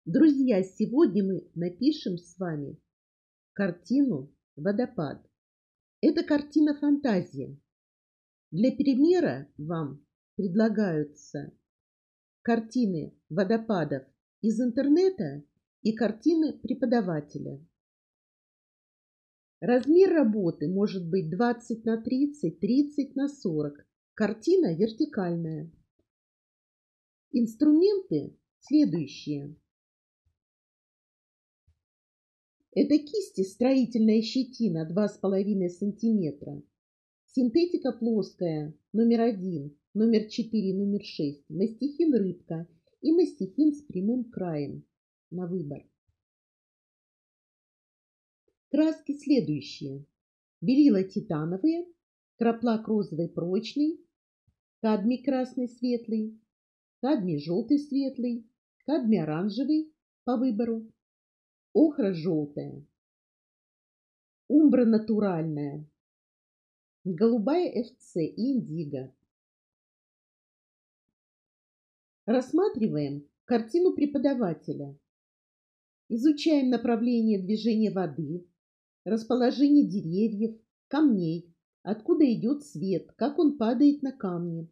Друзья, сегодня мы напишем с вами картину «Водопад». Это картина-фантазия. Для примера вам предлагаются картины водопадов из интернета и картины преподавателя. Размер работы может быть 20 на 30, 30 на 40. Картина вертикальная. Инструменты следующие. Это кисти строительная щетина 2,5 см, синтетика плоская номер 1, номер 4, номер 6, мастихин рыбка и мастихин с прямым краем на выбор. Краски следующие. Белила титановые, краплак розовый прочный, кадмий красный светлый, кадмий желтый светлый, кадмий оранжевый по выбору, охра желтая, умбра натуральная, голубая ФЦ и индиго. Рассматриваем картину преподавателя. Изучаем направление движения воды, расположение деревьев, камней, откуда идет свет, как он падает на камни.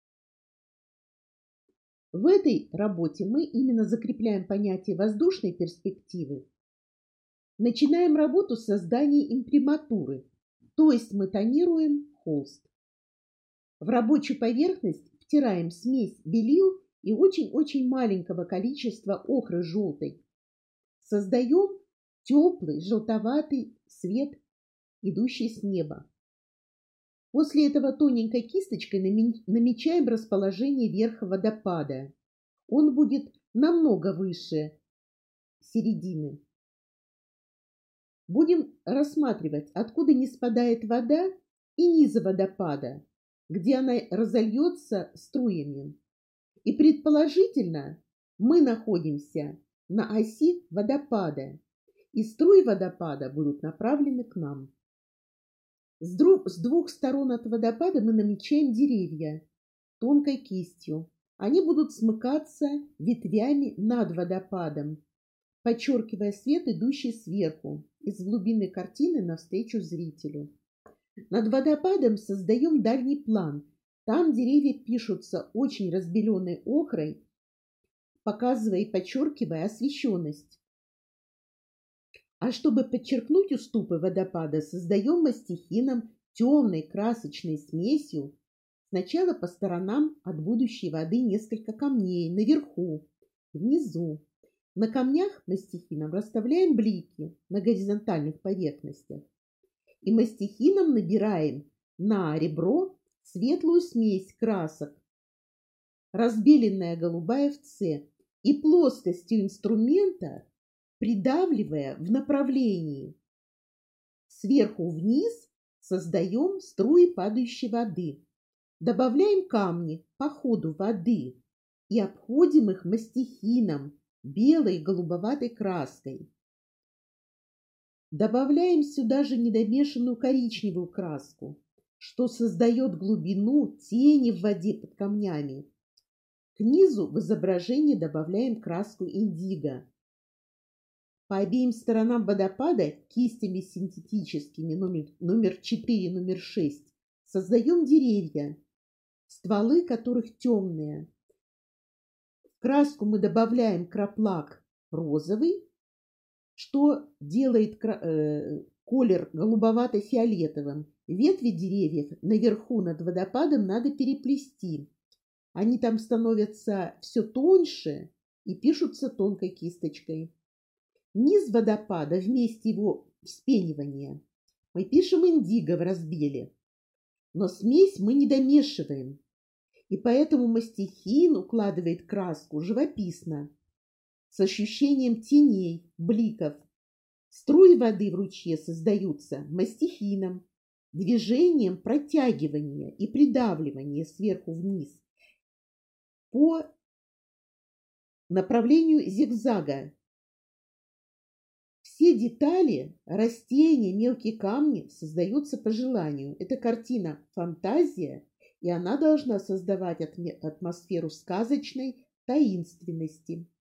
В этой работе мы именно закрепляем понятие воздушной перспективы. Начинаем работу с создания имприматуры, то есть мы тонируем холст. В рабочую поверхность втираем смесь белил и очень-очень маленького количества охры желтой. Создаем теплый желтоватый свет, идущий с неба. После этого тоненькой кисточкой намечаем расположение верха водопада. Он будет намного выше середины. Будем рассматривать, откуда не спадает вода, и низа водопада, где она разольется струями. И предположительно мы находимся на оси водопада, и струи водопада будут направлены к нам. С двух сторон от водопада мы намечаем деревья тонкой кистью. Они будут смыкаться ветвями над водопадом, подчеркивая свет, идущий сверху, из глубины картины навстречу зрителю. Над водопадом создаем дальний план. Там деревья пишутся очень разбеленной охрой, показывая и подчеркивая освещенность. А чтобы подчеркнуть уступы водопада, создаем мастихином темной красочной смесью сначала по сторонам от будущей воды несколько камней, наверху, внизу. На камнях мастихином расставляем блики на горизонтальных поверхностях. И мастихином набираем на ребро светлую смесь красок, разбеленная голубая ФЦ, и плоскостью инструмента, придавливая в направлении сверху вниз, создаем струи падающей воды. Добавляем камни по ходу воды и обходим их мастихином, белой и голубоватой краской. Добавляем сюда же недомешанную коричневую краску, что создает глубину тени в воде под камнями. К низу в изображении добавляем краску индиго. По обеим сторонам водопада кистями синтетическими номер 4, номер 6 создаем деревья, стволы которых темные. В краску мы добавляем краплак розовый, что делает колер голубовато-фиолетовым. Ветви деревьев наверху над водопадом надо переплести. Они там становятся все тоньше и пишутся тонкой кисточкой. Низ водопада, вместе его вспенивания, мы пишем индиго в разбеле. Но смесь мы не домешиваем. И поэтому мастихин укладывает краску живописно, с ощущением теней, бликов. Струи воды в ручье создаются мастихином, движением протягивания и придавливания сверху вниз по направлению зигзага. Все детали, растения, мелкие камни создаются по желанию. Это картина фантазия, и она должна создавать атмосферу сказочной таинственности.